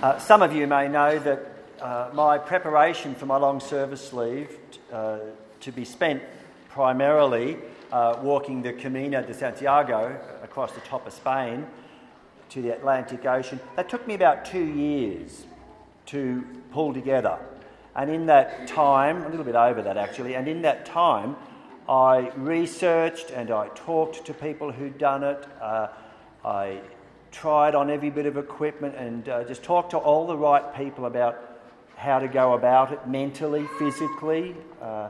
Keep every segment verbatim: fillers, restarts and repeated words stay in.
Uh, some of you may know that uh, my preparation for my long service leave uh, to be spent primarily uh, walking the Camino de Santiago across the top of Spain to the Atlantic Ocean, that took me about two years to pull together. And in that time, a little bit over that actually, and in that time I researched and I talked to people who'd done it. Uh, I tried on every bit of equipment and uh, just talked to all the right people about how to go about it mentally, physically, uh,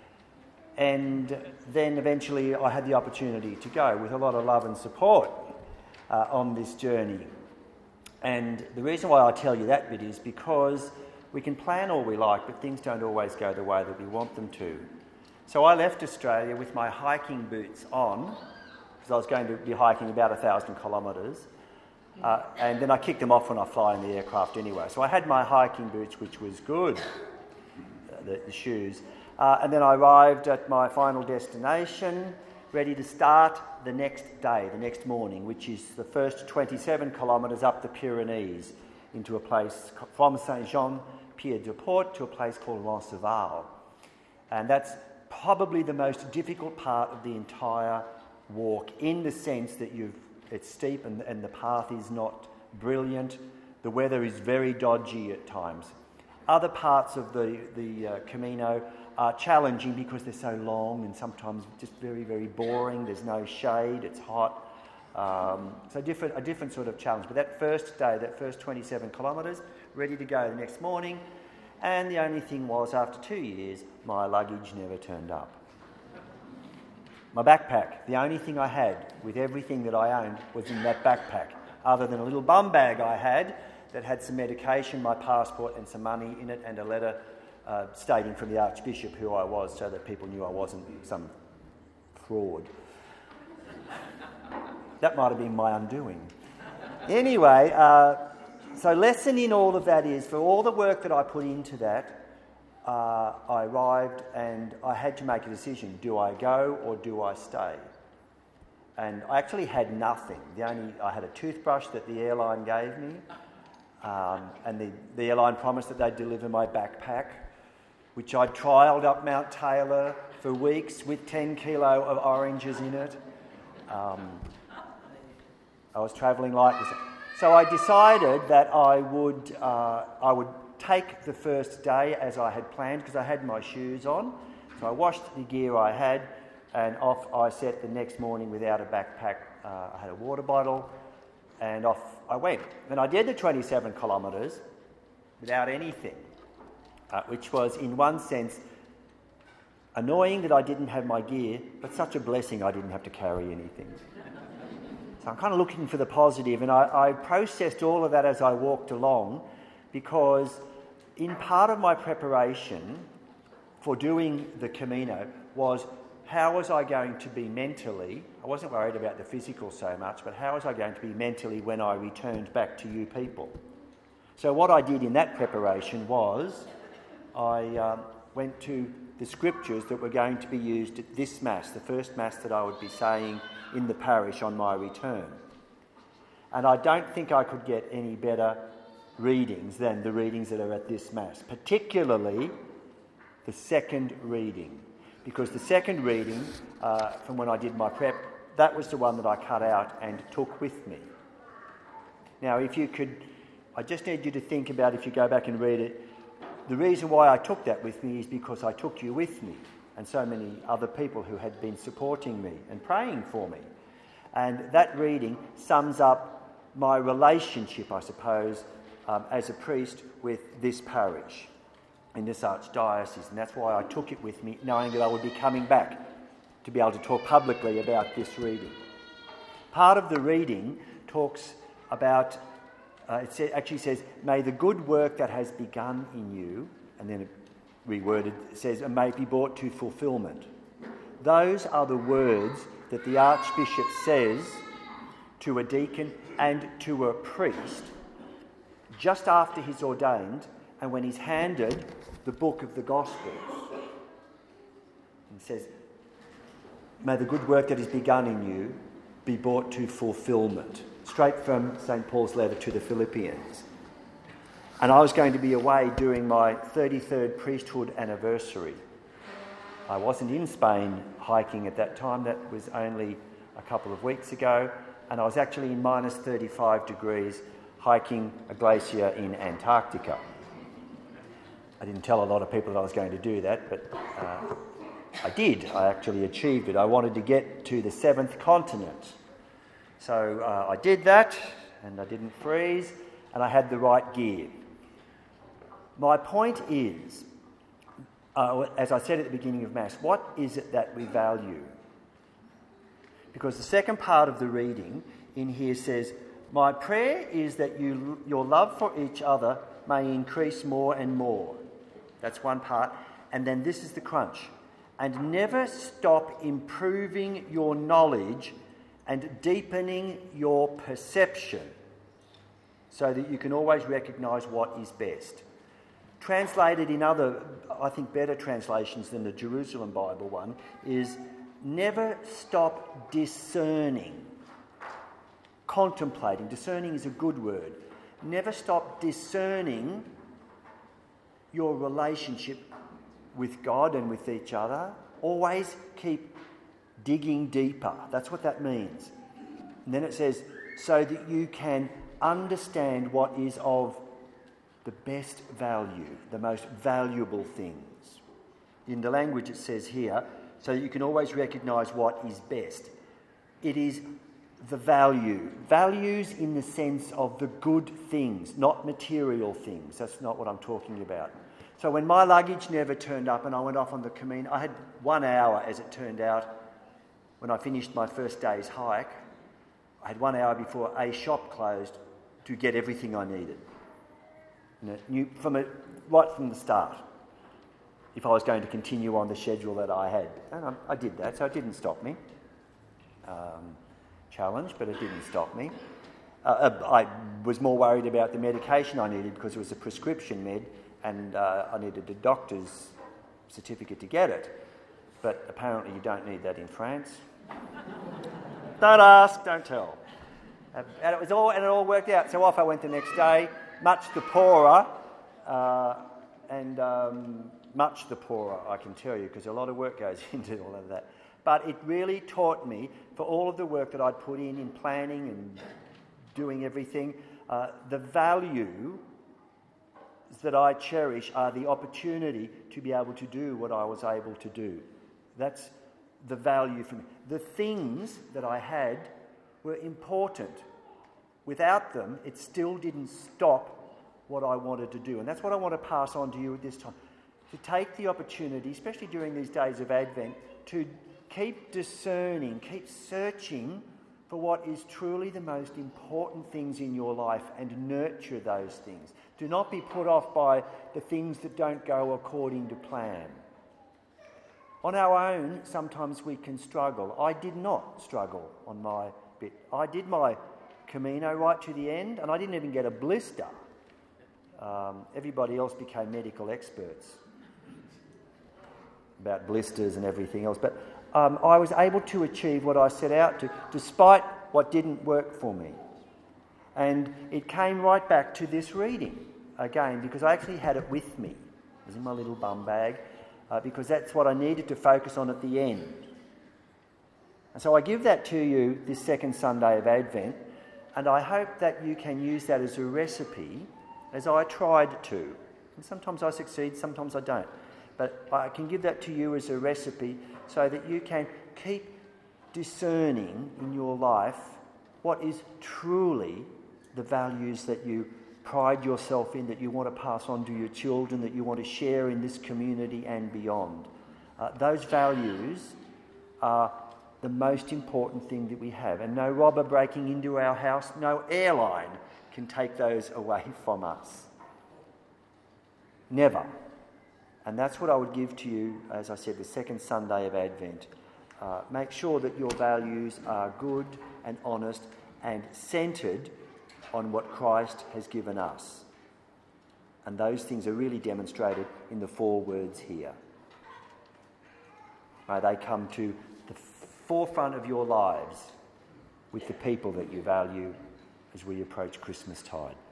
and then eventually I had the opportunity to go with a lot of love and support uh, on this journey. And the reason why I tell you that bit is because we can plan all we like, but things don't always go the way that we want them to. So I left Australia with my hiking boots on, because I was going to be hiking about a thousand kilometres. Uh, and then I kicked them off when I fly in the aircraft anyway. So I had my hiking boots, which was good, uh, the, the shoes. Uh, and then I arrived at my final destination, ready to start the next day, the next morning, which is the first twenty-seven kilometres up the Pyrenees into a place from Saint-Jean-Pied-de-Port to a place called Roncesvalles. And that's probably the most difficult part of the entire walk, in the sense that you've it's steep and, and the path is not brilliant. The weather is very dodgy at times. Other parts of the, the uh, Camino are challenging because they're so long and sometimes just very, very boring. There's no shade, it's hot. Um, so different, a different sort of challenge. But that first day, that first twenty-seven kilometres, ready to go the next morning. And the only thing was, after two years, my luggage never turned up. My backpack, the only thing I had with everything that I owned was in that backpack, other than a little bum bag I had that had some medication, my passport and some money in it, and a letter uh, stating from the Archbishop who I was, so that people knew I wasn't some fraud. That might have been my undoing. Anyway, uh, so lesson in all of that is, for all the work that I put into that, Uh, I arrived and I had to make a decision. Do I go or do I stay? And I actually had nothing. The only I had a toothbrush that the airline gave me, um, and the, the airline promised that they'd deliver my backpack, which I'd trialled up Mount Taylor for weeks with ten kilo of oranges in it. Um, I was travelling like this. So I decided that I would uh, I would take the first day as I had planned, because I had my shoes on. So I washed the gear I had and off I set the next morning without a backpack. Uh, I had a water bottle and off I went. And I did the twenty-seven kilometres without anything, uh, which was in one sense annoying that I didn't have my gear, but such a blessing I didn't have to carry anything. So I'm kind of looking for the positive, and I, I processed all of that as I walked along, because in part of my preparation for doing the Camino was, how was I going to be mentally? I wasn't worried about the physical so much, but how was I going to be mentally when I returned back to you people? So what I did in that preparation was I um, went to the scriptures that were going to be used at this Mass, the first Mass that I would be saying in the parish on my return. And I don't think I could get any better readings than the readings that are at this Mass, particularly the second reading, because the second reading uh, from when I did my prep, that was the one that I cut out and took with me. Now, if you could, I just need you to think about, if you go back and read it, the reason why I took that with me is because I took you with me, and so many other people who had been supporting me and praying for me. And that reading sums up my relationship, I suppose, Um, as a priest with this parish in this archdiocese, and that's why I took it with me, knowing that I would be coming back to be able to talk publicly about this reading. Part of the reading talks about, uh, it sa- actually says, may the good work that has begun in you, and then it reworded, it says, and may it be brought to fulfilment. Those are the words that the Archbishop says to a deacon and to a priest just after he's ordained and when he's handed the book of the Gospels. He says, may the good work that is begun in you be brought to fulfilment. Straight from Saint Paul's letter to the Philippians. And I was going to be away doing my thirty-third priesthood anniversary. I wasn't in Spain hiking at that time. That was only a couple of weeks ago. And I was actually in minus thirty-five degrees hiking a glacier in Antarctica. I didn't tell a lot of people that I was going to do that, but uh, I did. I actually achieved it. I wanted to get to the seventh continent. So uh, I did that, and I didn't freeze, and I had the right gear. My point is, uh, as I said at the beginning of Mass, what is it that we value? Because the second part of the reading in here says, "My prayer is that you, your love for each other may increase more and more." That's one part. And then this is the crunch. "And never stop improving your knowledge and deepening your perception so that you can always recognise what is best." Translated in other, I think, better translations than the Jerusalem Bible one is, "Never stop discerning." Contemplating. Discerning is a good word. Never stop discerning your relationship with God and with each other. Always keep digging deeper. That's what that means. And then it says, so that you can understand what is of the best value, the most valuable things. In the language it says here, so that you can always recognise what is best. It is the value. Values in the sense of the good things, not material things. That's not what I'm talking about. So when my luggage never turned up and I went off on the Camino, I had one hour, as it turned out, when I finished my first day's hike. I had one hour before a shop closed to get everything I needed. You know, knew from it, right from the start, if I was going to continue on the schedule that I had. And I, I did that, so it didn't stop me. Um, challenge, but it didn't stop me. Uh, I was more worried about the medication I needed because it was a prescription med, and uh, I needed a doctor's certificate to get it. But apparently you don't need that in France. Don't ask, don't tell. Uh, and it was all, and it all worked out. So off I went the next day, much the poorer, uh, and um, much the poorer, I can tell you, because a lot of work goes into all of that. But it really taught me, for all of the work that I'd put in, in planning and doing everything, uh, the value that I cherish are the opportunity to be able to do what I was able to do. That's the value for me. The things that I had were important. Without them, it still didn't stop what I wanted to do. And that's what I want to pass on to you at this time. To take the opportunity, especially during these days of Advent, to keep discerning, keep searching for what is truly the most important things in your life and nurture those things. Do not be put off by the things that don't go according to plan. On our own, sometimes we can struggle. I did not struggle on my bit. I did my Camino right to the end, and I didn't even get a blister. Um, everybody else became medical experts about blisters and everything else. But um, I was able to achieve what I set out to, despite what didn't work for me. And it came right back to this reading again, because I actually had it with me. It was in my little bum bag, uh, because that's what I needed to focus on at the end. And so I give that to you this second Sunday of Advent, and I hope that you can use that as a recipe, as I tried to. And sometimes I succeed, sometimes I don't. But I can give that to you as a recipe so that you can keep discerning in your life what is truly the values that you pride yourself in, that you want to pass on to your children, that you want to share in this community and beyond. Uh, those values are the most important thing that we have. And no robber breaking into our house, no airline can take those away from us. Never. And that's what I would give to you, as I said, the second Sunday of Advent. Uh, make sure that your values are good and honest and centred on what Christ has given us. And those things are really demonstrated in the four words here. May they come to the forefront of your lives with the people that you value as we approach Christmas tide.